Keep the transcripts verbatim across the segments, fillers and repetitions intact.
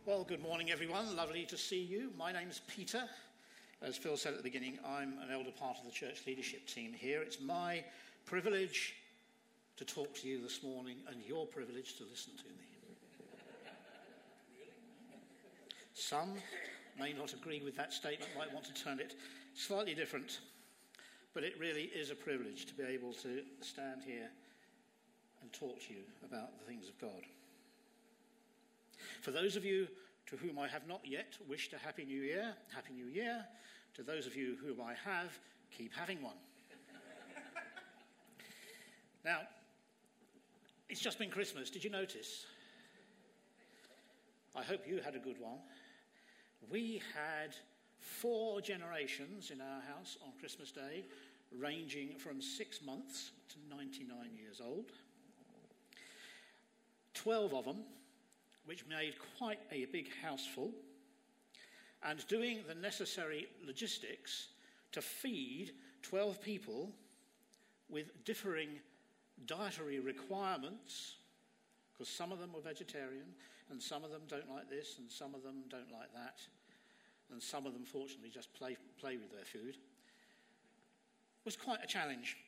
Well, good morning, everyone. Lovely to see you. My name's Peter. As Phil said at the beginning, I'm an elder part of the church leadership team here. It's my privilege to talk to you this morning and your privilege to listen to me. Some may not agree with that statement, might want to turn it slightly different, but it really is a privilege to be able to stand here and talk to you about the things of God. For those of you to whom I have not yet wished a Happy New Year, Happy New Year. To those of you whom I have, keep having one. Now, it's just been Christmas. Did you notice? I hope you had a good one. We had four generations in our house on Christmas Day, ranging from six months to ninety-nine years old. Twelve of them, which made quite a big house full, and doing the necessary logistics to feed twelve people with differing dietary requirements, because some of them were vegetarian, and some of them don't like this, and some of them don't like that, and some of them, fortunately, just play, play with their food, was quite a challenge.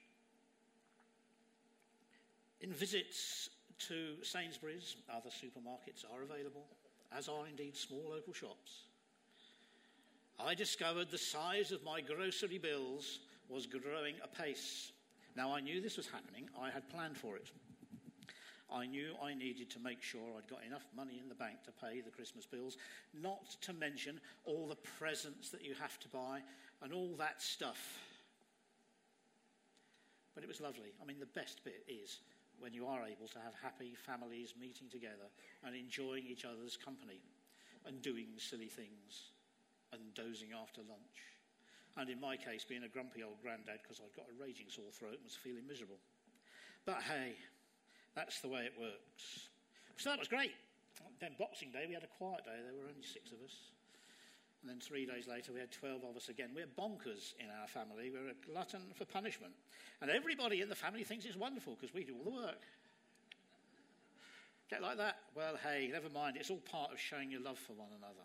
In visits to Sainsbury's, other supermarkets are available, as are indeed small local shops. I discovered the size of my grocery bills was growing apace. Now, I knew this was happening. I had planned for it. I knew I needed to make sure I'd got enough money in the bank to pay the Christmas bills, not to mention all the presents that you have to buy and all that stuff. But it was lovely. I mean, the best bit is when you are able to have happy families meeting together and enjoying each other's company and doing silly things and dozing after lunch. And in my case, being a grumpy old granddad because I'd got a raging sore throat and was feeling miserable. But hey, that's the way it works. So that was great. Then Boxing Day, we had a quiet day. There were only six of us. And then three days later, we had twelve of us again. We're bonkers in our family. We're a glutton for punishment. And everybody in the family thinks it's wonderful because we do all the work. Get like that? Well, hey, never mind. It's all part of showing your love for one another.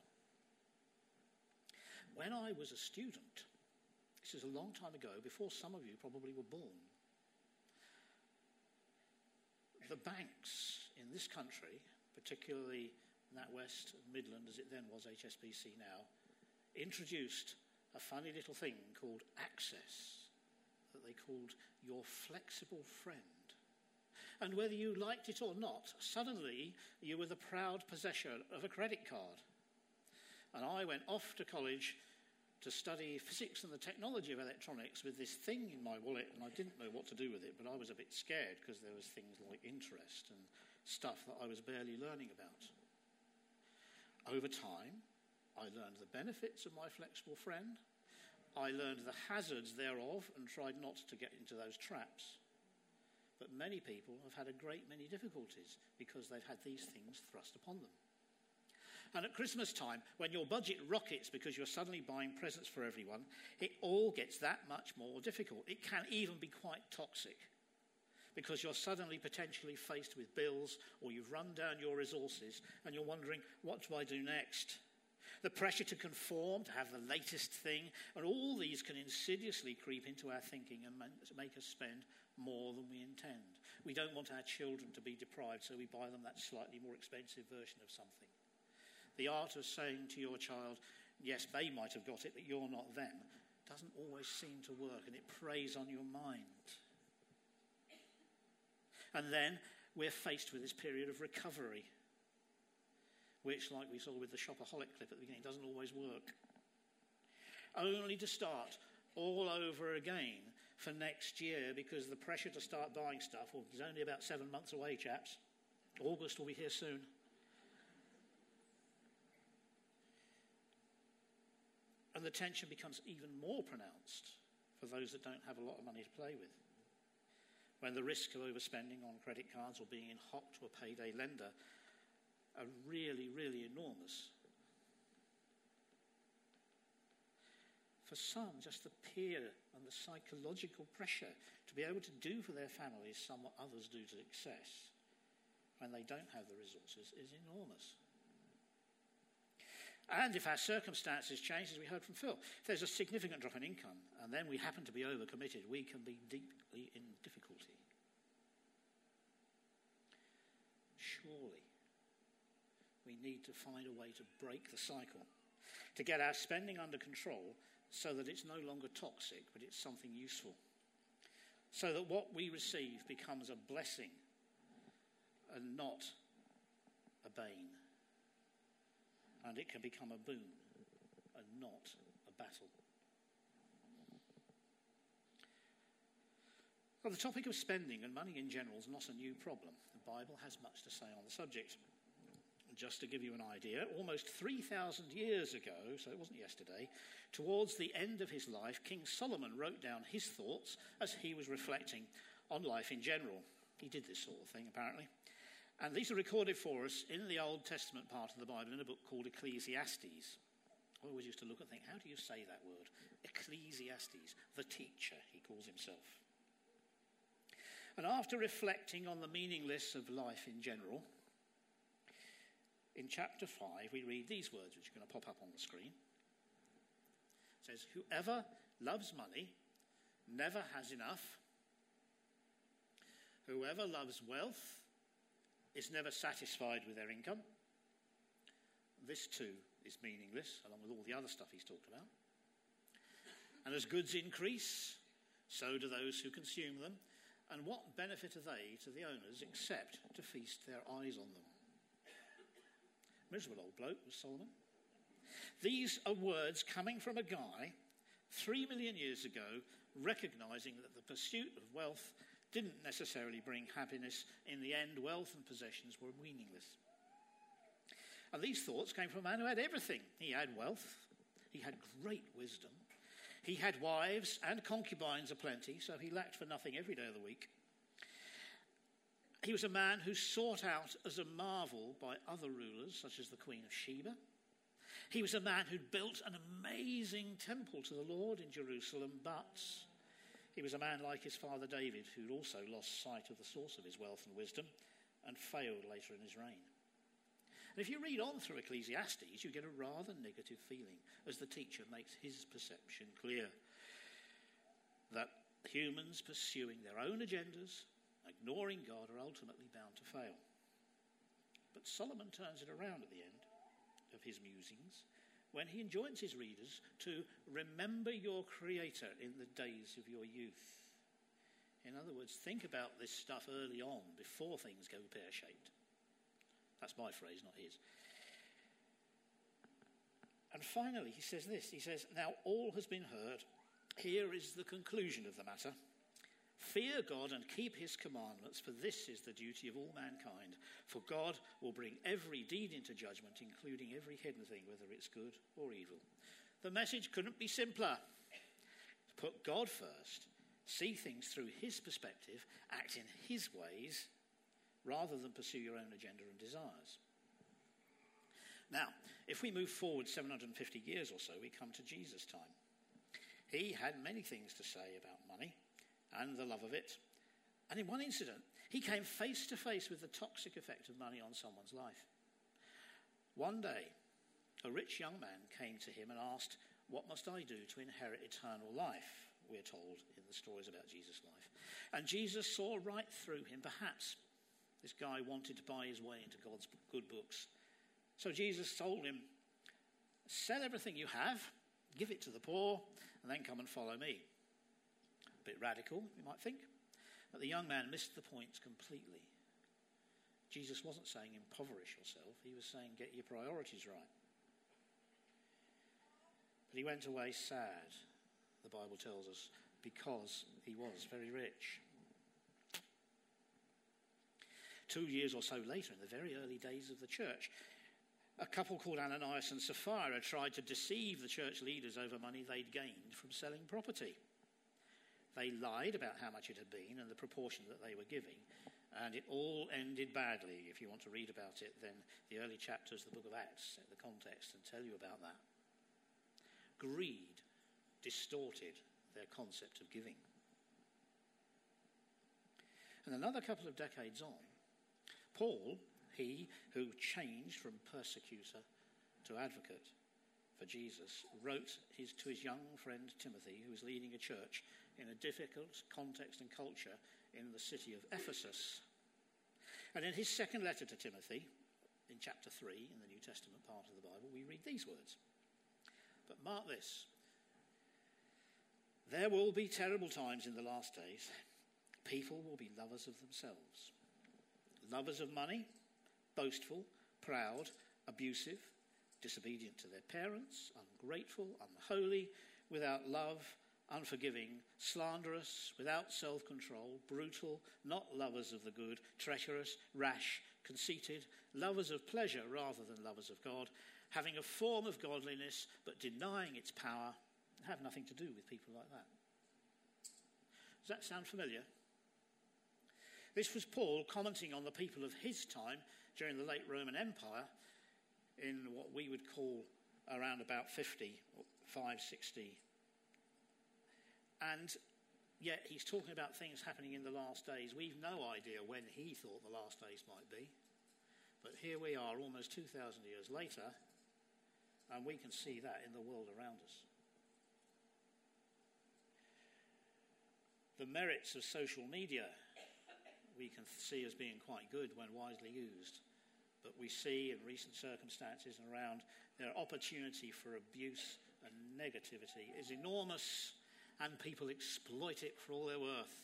When I was a student, this is a long time ago, before some of you probably were born, the banks in this country, particularly NatWest and Midland, as it then was H S B C now, introduced a funny little thing called Access, that they called your flexible friend. And whether you liked it or not, suddenly you were the proud possessor of a credit card. And I went off to college to study physics and the technology of electronics with this thing in my wallet, and I didn't know what to do with it, but I was a bit scared because there was things like interest and stuff that I was barely learning about. Over time, I learned the benefits of my flexible friend. I learned the hazards thereof and tried not to get into those traps. But many people have had a great many difficulties because they've had these things thrust upon them. And at Christmas time, when your budget rockets because you're suddenly buying presents for everyone, it all gets that much more difficult. It can even be quite toxic because you're suddenly potentially faced with bills or you've run down your resources and you're wondering, what do I do next? The pressure to conform, to have the latest thing, and all these can insidiously creep into our thinking and make us spend more than we intend. We don't want our children to be deprived, so we buy them that slightly more expensive version of something. The art of saying to your child, yes, they might have got it, but you're not them, doesn't always seem to work, and it preys on your mind. And then we're faced with this period of recovery, which, like we saw with the shopaholic clip at the beginning, doesn't always work. Only to start all over again for next year because the pressure to start buying stuff well, is only about seven months away, chaps. August will be here soon. And the tension becomes even more pronounced for those that don't have a lot of money to play with. When the risk of overspending on credit cards or being in hock to a payday lender are really, really enormous. For some, just the peer and the psychological pressure to be able to do for their families somewhat others do to excess when they don't have the resources is enormous. And if our circumstances change, as we heard from Phil, if there's a significant drop in income and then we happen to be overcommitted, we can be deeply in difficulty. Surely we need to find a way to break the cycle, to get our spending under control so that it's no longer toxic, but it's something useful. So that what we receive becomes a blessing and not a bane. And it can become a boon and not a battle. Well, the topic of spending and money in general is not a new problem. The Bible has much to say on the subject. Just to give you an idea, almost three thousand years ago, so it wasn't yesterday, towards the end of his life, King Solomon wrote down his thoughts as he was reflecting on life in general. He did this sort of thing, apparently. And these are recorded for us in the Old Testament part of the Bible in a book called Ecclesiastes. I always used to look and think, how do you say that word? Ecclesiastes, the teacher, he calls himself. And after reflecting on the meaningless of life in general, in chapter five, we read these words, which are going to pop up on the screen. It says, whoever loves money never has enough. Whoever loves wealth is never satisfied with their income. This too is meaningless, along with all the other stuff he's talked about. And as goods increase, so do those who consume them. And what benefit are they to the owners except to feast their eyes on them? Miserable old bloke was Solomon. These are words coming from a guy three million years ago recognizing that the pursuit of wealth didn't necessarily bring happiness. In the end, wealth and possessions were meaningless. And these thoughts came from a man who had everything. He had wealth. He had great wisdom. He had wives and concubines aplenty, so he lacked for nothing every day of the week. He was a man who sought out as a marvel by other rulers, such as the Queen of Sheba. He was a man who built an amazing temple to the Lord in Jerusalem, but he was a man like his father David, who'd also lost sight of the source of his wealth and wisdom and failed later in his reign. And if you read on through Ecclesiastes, you get a rather negative feeling as the teacher makes his perception clear that humans pursuing their own agendas, ignoring God, are ultimately bound to fail. But Solomon turns it around at the end of his musings when he enjoins his readers to remember your Creator in the days of your youth. In other words, think about this stuff early on before things go pear-shaped. That's my phrase, not his. And finally, he says this. He says, now all has been heard. Here is the conclusion of the matter. Fear God and keep his commandments, for this is the duty of all mankind. For God will bring every deed into judgment, including every hidden thing, whether it's good or evil. The message couldn't be simpler. Put God first, see things through his perspective, act in his ways, rather than pursue your own agenda and desires. Now, if we move forward seven hundred fifty years or so, we come to Jesus' time. He had many things to say about money and the love of it. And in one incident, he came face to face with the toxic effect of money on someone's life. One day, a rich young man came to him and asked, what must I do to inherit eternal life? We're told in the stories about Jesus' life. And Jesus saw right through him. Perhaps this guy wanted to buy his way into God's good books. So Jesus told him, sell everything you have, give it to the poor, and then come and follow me. A bit radical, you might think. But the young man missed the point completely. Jesus wasn't saying impoverish yourself. He was saying get your priorities right. But he went away sad, the Bible tells us, because he was very rich. Two years or so later, in the very early days of the church, a couple called Ananias and Sapphira tried to deceive the church leaders over money they'd gained from selling property. They lied about how much it had been and the proportion that they were giving, and it all ended badly. If you want to read about it, then the early chapters of the book of Acts set the context and tell you about that. Greed distorted their concept of giving. And another couple of decades on, Paul, he who changed from persecutor to advocate, for Jesus, wrote his, to his young friend Timothy, who was leading a church in a difficult context and culture in the city of Ephesus. And in his second letter to Timothy, in chapter three, in the New Testament part of the Bible, we read these words. But mark this. There will be terrible times in the last days. People will be lovers of themselves, lovers of money, boastful, proud, abusive, disobedient to their parents, ungrateful, unholy, without love, unforgiving, slanderous, without self-control, brutal, not lovers of the good, treacherous, rash, conceited, lovers of pleasure rather than lovers of God, having a form of godliness but denying its power, have nothing to do with people like that. Does that sound familiar? This was Paul commenting on the people of his time during the late Roman Empire in what we would call around about fifty, five sixty. And yet he's talking about things happening in the last days. We've no idea when he thought the last days might be. But here we are almost two thousand years later, and we can see that in the world around us. The merits of social media we can see as being quite good when wisely used. But we see in recent circumstances around their opportunity for abuse and negativity is enormous, and people exploit it for all they're worth.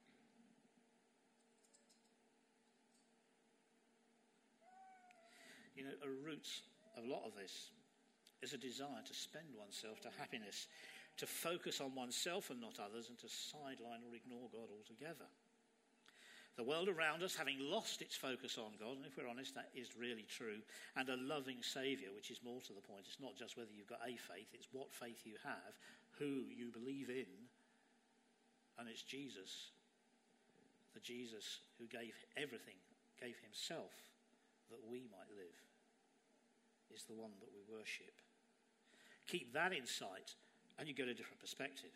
You know, a root of a lot of this is a desire to spend oneself to happiness, to focus on oneself and not others, and to sideline or ignore God altogether. The world around us, having lost its focus on God, and if we're honest, that is really true, and a loving Saviour, which is more to the point. It's not just whether you've got a faith, it's what faith you have, who you believe in, and it's Jesus, the Jesus who gave everything, gave himself that we might live, is the one that we worship. Keep that in sight, and you get a different perspective.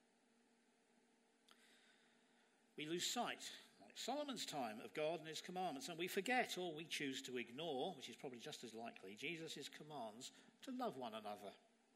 We lose sight, like Solomon's time, of God and his commandments, and we forget, or we choose to ignore, which is probably just as likely, Jesus' commands to love one another,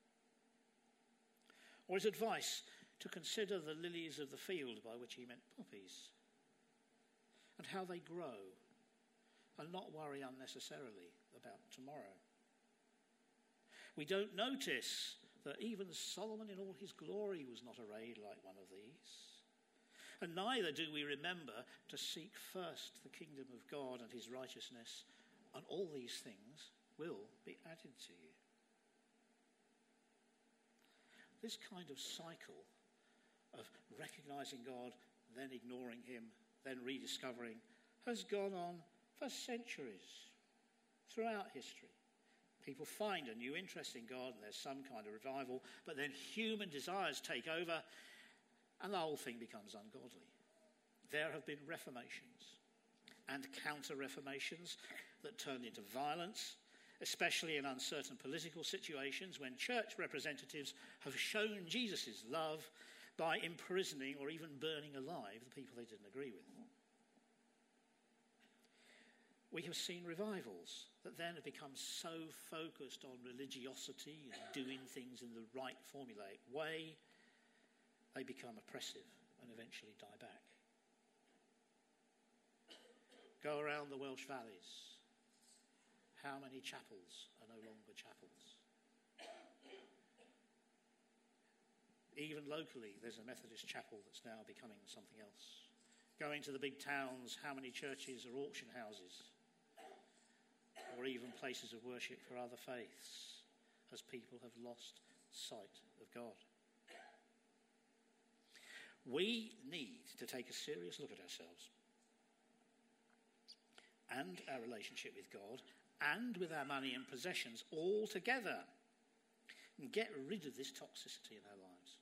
or his advice to consider the lilies of the field, by which he meant poppies, and how they grow, and not worry unnecessarily about tomorrow. We don't notice that even Solomon in all his glory was not arrayed like one of these. And neither do we remember to seek first the kingdom of God and his righteousness, and all these things will be added to you. This kind of cycle of recognizing God, then ignoring him, then rediscovering, has gone on for centuries throughout history. People find a new interest in God and there's some kind of revival, but then human desires take over and the whole thing becomes ungodly. There have been reformations and counter-reformations that turned into violence, especially in uncertain political situations when church representatives have shown Jesus' love by imprisoning or even burning alive the people they didn't agree with. We have seen revivals that then have become so focused on religiosity and doing things in the right formulaic way, they become oppressive and eventually die back. Go around the Welsh valleys. How many chapels are no longer chapels? Even locally, there's a Methodist chapel that's now becoming something else. Going to the big towns, how many churches are auction houses? Or even places of worship for other faiths, as people have lost sight of God. We need to take a serious look at ourselves and our relationship with God and with our money and possessions all together, and get rid of this toxicity in our lives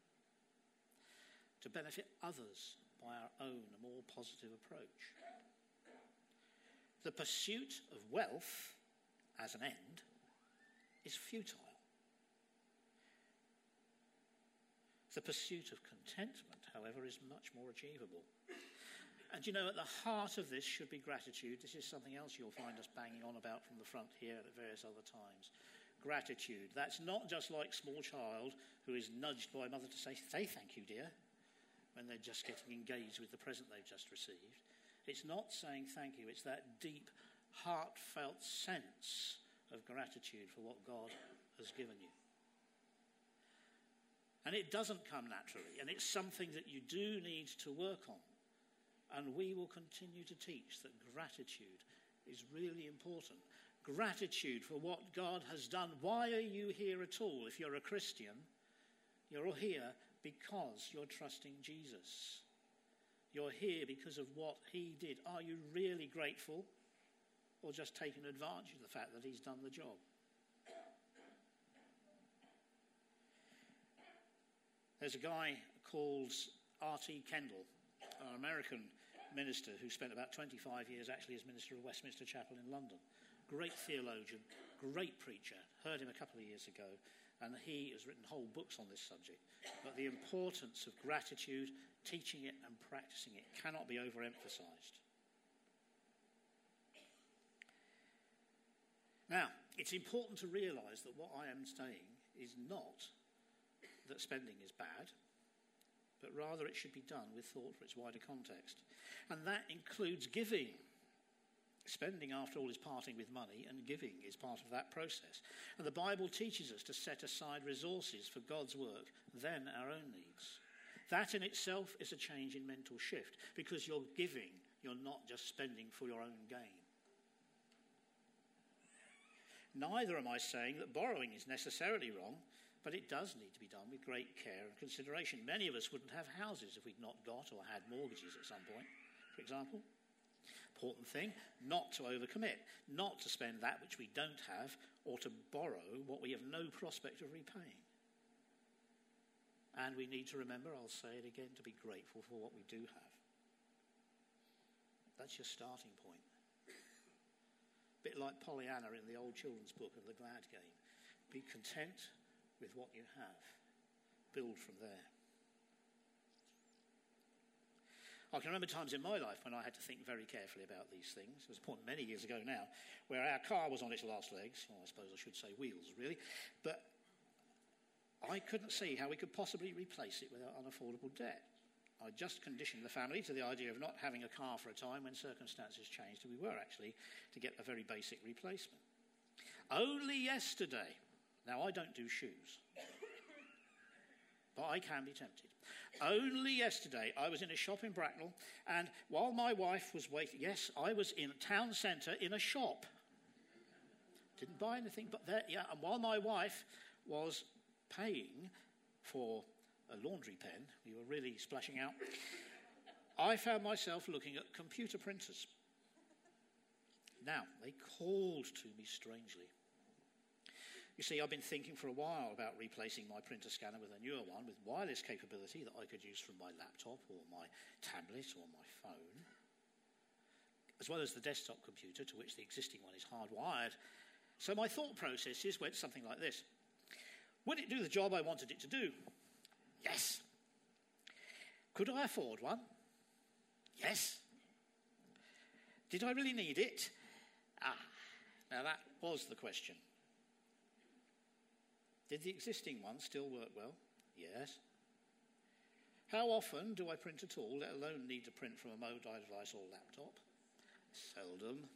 to benefit others by our own more positive approach. The pursuit of wealth as an end is futile. The pursuit of contentment, however, is much more achievable. And you know, at the heart of this should be gratitude. This is something else you'll find us banging on about from the front here and at various other times. gratitude. That's not just like a small child who is nudged by a mother to say, say thank you, dear, when they're just getting engaged with the present they've just received. It's not saying thank you. It's that deep, heartfelt sense of gratitude for what God has given you. And it doesn't come naturally, and it's something that you do need to work on. And we will continue to teach that gratitude is really important. Gratitude for what God has done. Why are you here at all? If you're a Christian, you're all here because you're trusting Jesus. You're here because of what he did. Are you really grateful, or just taking advantage of the fact that he's done the job? There's a guy called R T Kendall, an American minister who spent about twenty-five years actually as minister of Westminster Chapel in London. Great theologian, great preacher. Heard him a couple of years ago, and he has written whole books on this subject. But the importance of gratitude, teaching it and practicing it, cannot be overemphasized. Now, it's important to realize that what I am saying is not that spending is bad, but rather it should be done with thought for its wider context. And that includes giving. Spending, after all, is parting with money, and giving is part of that process. And the Bible teaches us to set aside resources for God's work, then our own needs. That in itself is a change in mental shift, because you're giving, you're not just spending for your own gain. Neither am I saying that borrowing is necessarily wrong, but it does need to be done with great care and consideration. Many of us wouldn't have houses if we'd not got or had mortgages at some point, for example. Important thing, not to overcommit, not to spend that which we don't have, or to borrow what we have no prospect of repaying. And we need to remember, I'll say it again, to be grateful for what we do have. That's your starting point. A bit like Pollyanna in the old children's book of the Glad Game. Be content with what you have. Build from there. I can remember times in my life when I had to think very carefully about these things. There was a point many years ago now where our car was on its last legs. Well, I suppose I should say wheels, really. But I couldn't see how we could possibly replace it without unaffordable debt. I just conditioned the family to the idea of not having a car for a time when circumstances changed, and we were actually to get a very basic replacement. Only yesterday, now I don't do shoes, but I can be tempted. Only yesterday, I was in a shop in Bracknell, and while my wife was waiting, yes, I was in a town centre in a shop. Didn't buy anything, but there, yeah, and while my wife was paying for a laundry pen, we were really splashing out, I found myself looking at computer printers. Now, they called to me strangely. You see, I've been thinking for a while about replacing my printer scanner with a newer one with wireless capability that I could use from my laptop or my tablet or my phone, as well as the desktop computer to which the existing one is hardwired. So my thought processes went something like this. Would it do the job I wanted it to do? Yes. Could I afford one? Yes. Did I really need it? Ah, now that was the question. Did the existing one still work well? Yes. How often do I print at all, let alone need to print from a mobile device or laptop? Seldom.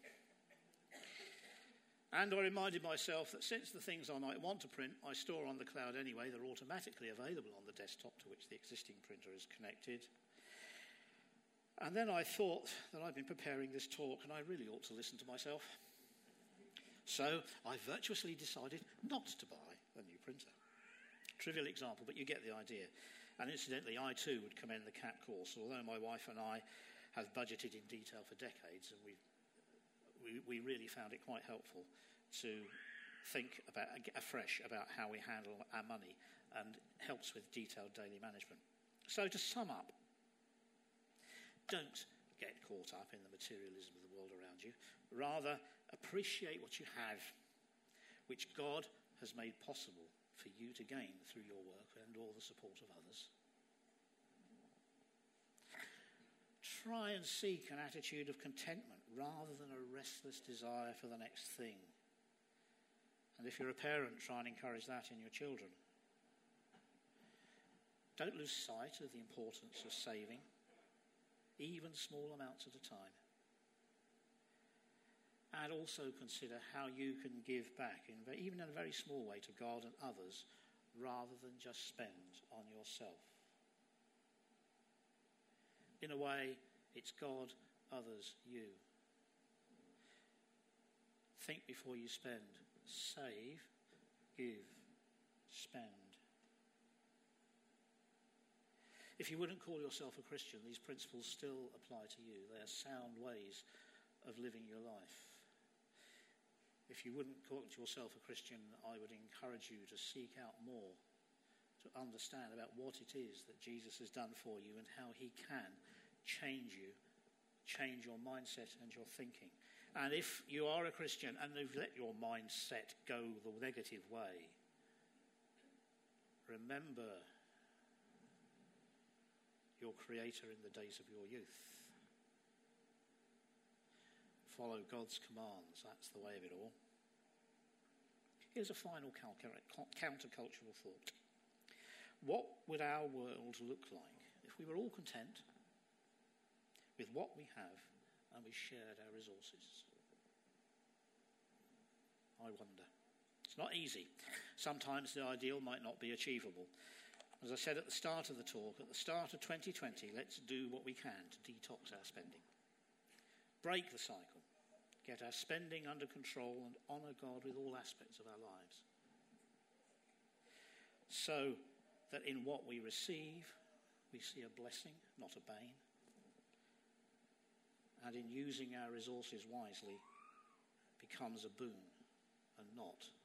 And I reminded myself that since the things I might want to print I store on the cloud anyway, they're automatically available on the desktop to which the existing printer is connected. And then I thought that I'd been preparing this talk and I really ought to listen to myself. So I virtuously decided not to buy a new printer. Trivial example, but you get the idea. And incidentally, I too would commend the C A P course, although my wife and I have budgeted in detail for decades, and we we, we really found it quite helpful to think about afresh about how we handle our money, and helps with detailed daily management. So to sum up, don't get caught up in the materialism of the world around you. Rather, appreciate what you have, which God has made possible for you to gain through your work and all the support of others. Try and seek an attitude of contentment rather than a restless desire for the next thing. And if you're a parent, try and encourage that in your children. Don't lose sight of the importance of saving, even small amounts at a time. And also consider how you can give back, in, even in a very small way, to God and others, rather than just spend on yourself. In a way, it's God, others, you. Think before you spend. Save, give, spend. If you wouldn't call yourself a Christian, these principles still apply to you. They are sound ways of living your life. If you wouldn't call yourself a Christian, I would encourage you to seek out more, to understand about what it is that Jesus has done for you and how he can change you, change your mindset and your thinking. And if you are a Christian and you've let your mindset go the negative way, remember your Creator in the days of your youth. Follow God's commands. That's the way of it all. Here's a final countercultural thought. What would our world look like if we were all content with what we have and we shared our resources? I wonder. It's not easy. Sometimes the ideal might not be achievable. As I said at the start of the talk, at the start of twenty twenty, let's do what we can to detox our spending. Break the cycle. Get our spending under control and honour God with all aspects of our lives. So that in what we receive, we see a blessing, not a bane. And in using our resources wisely, becomes a boon and not